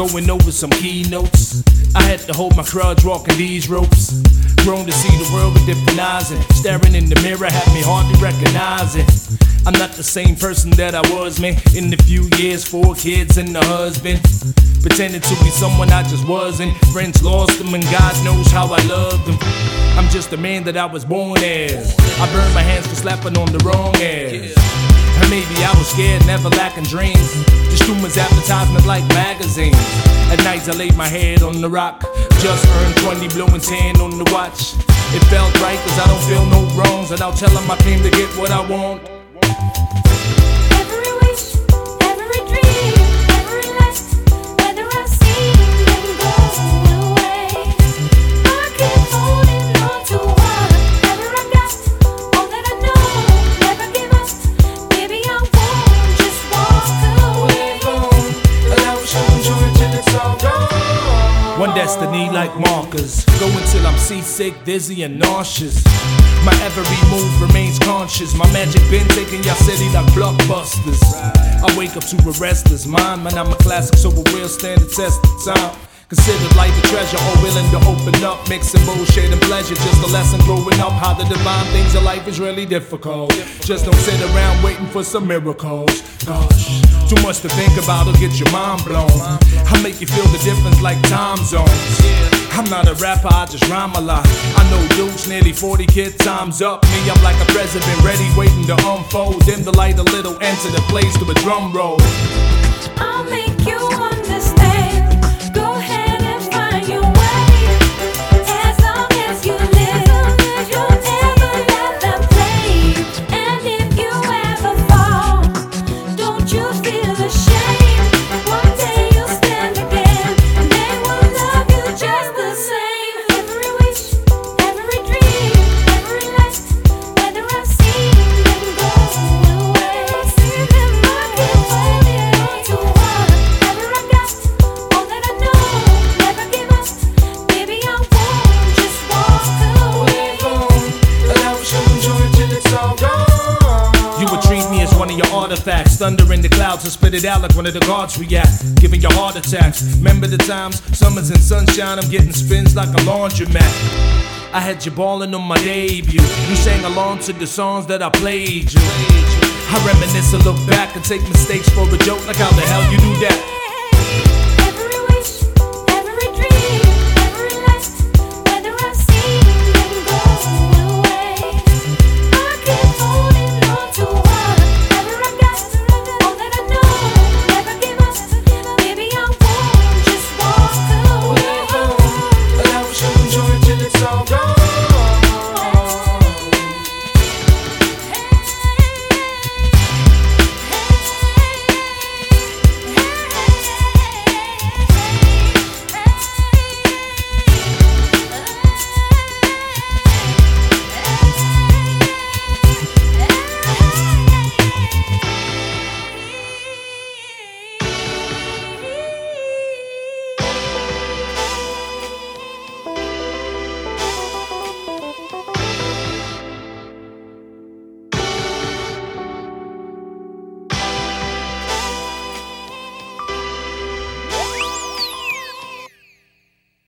going over some keynotes. I had to hold my crutch walking these ropes. Grown to see the world with different eyes, and staring in the mirror had me hardly recognizing I'm not the same person that I was, man. In a few years, 4 kids and a husband, pretending to be someone I just wasn't. Friends lost them and God knows how I loved them. I'm just the man that I was born as. I burned my hands for slapping on the wrong ass. And maybe I was scared, never lacking dreams. Just too much advertisement like magazines. At nights I laid my head on the rock. Just earned 20, blowing 10 on the watch. It felt right cause I don't feel no wrongs, and I'll tell them I came to get what I want. One destiny like markers, go until I'm seasick, dizzy and nauseous. My every move remains conscious. My magic been taking your city like blockbusters. I wake up to a restless mind, man, I'm a classic so it will stand the test of time. Considered life a treasure, all willing to open up, mixing bullshit and pleasure, just a lesson growing up. How the divine things of life is really difficult. Just don't sit around waiting for some miracles. Gosh, too much to think about or get your mind blown. I make you feel the difference like time zones. I'm not a rapper, I just rhyme a lot. I know dudes, nearly 40, kid, time's up. Me, I'm like a president, ready, waiting to unfold. Dim the light a little, enter the place to a drum roll. I'll make you understand. Go ahead and find your way. As long as you live, you'll ever let them play. And if you ever fall, don't you feel ashamed. One day you'll stand again, and they will love you just the same. Every wish, every dream, every last, whether I've seen them go away. See them looking for me to whatever I got, all that I know, never give up. Baby, I won't just walk away. Allow us to enjoy it till it's all gone. You would treat me as one of your artifacts. Thunder in the clouds and spit it out like one of the gods react, giving you heart attacks. Remember the times, summers and sunshine, I'm getting spins like a laundromat. I had you ballin' on my debut. You sang along to the songs that I played you. I reminisce and look back and take mistakes for a joke, like how the hell you do that?